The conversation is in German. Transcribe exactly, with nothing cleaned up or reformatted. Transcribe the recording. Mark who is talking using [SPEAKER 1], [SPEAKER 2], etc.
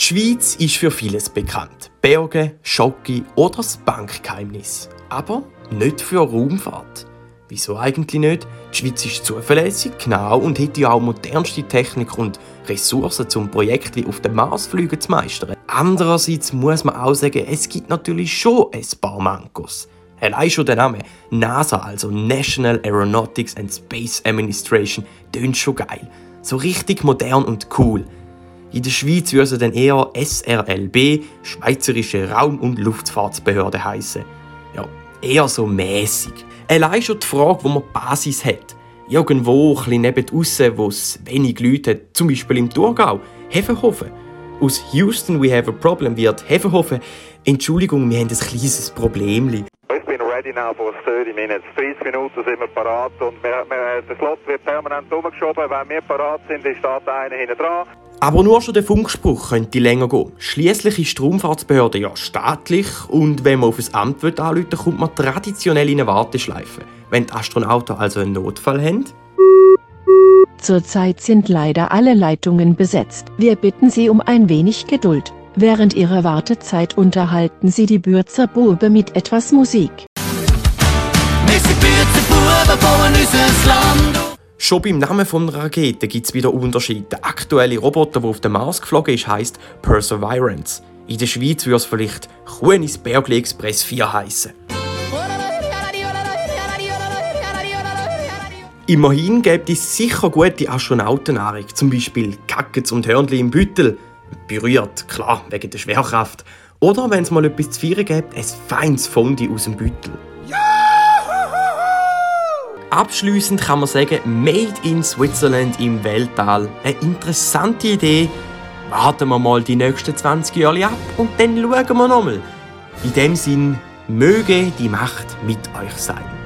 [SPEAKER 1] Schweiz ist für vieles bekannt. Berge, Schoki oder das Bankgeheimnis. Aber nicht für Raumfahrt. Wieso eigentlich nicht? Die Schweiz ist zuverlässig, genau und hat ja auch modernste Technik und Ressourcen, um Projekte wie auf den Mars fliegen zu meistern. Andererseits muss man auch sagen, es gibt natürlich schon ein paar Mankos. Allein schon der Name NASA, also National Aeronautics and Space Administration, tönt schon geil. So richtig modern und cool. In der Schweiz würde sie dann eher S R L B, Schweizerische Raum- und Luftfahrtsbehörde heißen. Ja, eher so mäßig. Allein schon die Frage, wo man die Basis hat. Irgendwo ein neben aussen, wo es wenig Leute hat, zum Beispiel im Thurgau, Hefenhofen. Aus Houston we have a problem wird Hefenhofen. Entschuldigung, wir haben ein kleines Problemli.
[SPEAKER 2] Ich bin ready now for thirty minutes. dreißig Minuten sind wir parat und wir, wir, der Slot wird permanent umgeschoben. Wenn wir parat sind, steht einer hinten dran.
[SPEAKER 1] Aber nur schon der Funkspruch könnte länger gehen. Schliesslich ist die Raumfahrtsbehörde ja staatlich und wenn man auf ein Amt anrufen will, kommt man traditionell in eine Warteschleife. Wenn die Astronauten also einen Notfall haben.
[SPEAKER 3] Zurzeit sind leider alle Leitungen besetzt. Wir bitten Sie um ein wenig Geduld. Während Ihrer Wartezeit unterhalten Sie die Bürzer Bube mit etwas Musik.
[SPEAKER 4] Wir sind Bürzer Buben, bauen unser Land.
[SPEAKER 1] Schon beim Namen von Rakete gibt es wieder Unterschiede. Der aktuelle Roboter, der auf den Mars geflogen ist, heisst Perseverance. In der Schweiz würde es vielleicht Chuenis Bergli Express vier heissen. Immerhin gibt es sicher gute Astronautennahrung, zum Beispiel Kackets und Hörnli im Büttel. Berührt, klar, wegen der Schwerkraft. Oder wenn es mal etwas zu feiern gibt, ein feines Fondue aus dem Büttel. Abschliessend kann man sagen, Made in Switzerland im Weltall. Eine interessante Idee. Warten wir mal die nächsten zwanzig Jahre ab und dann schauen wir nochmal. In dem Sinn, möge die Macht mit euch sein.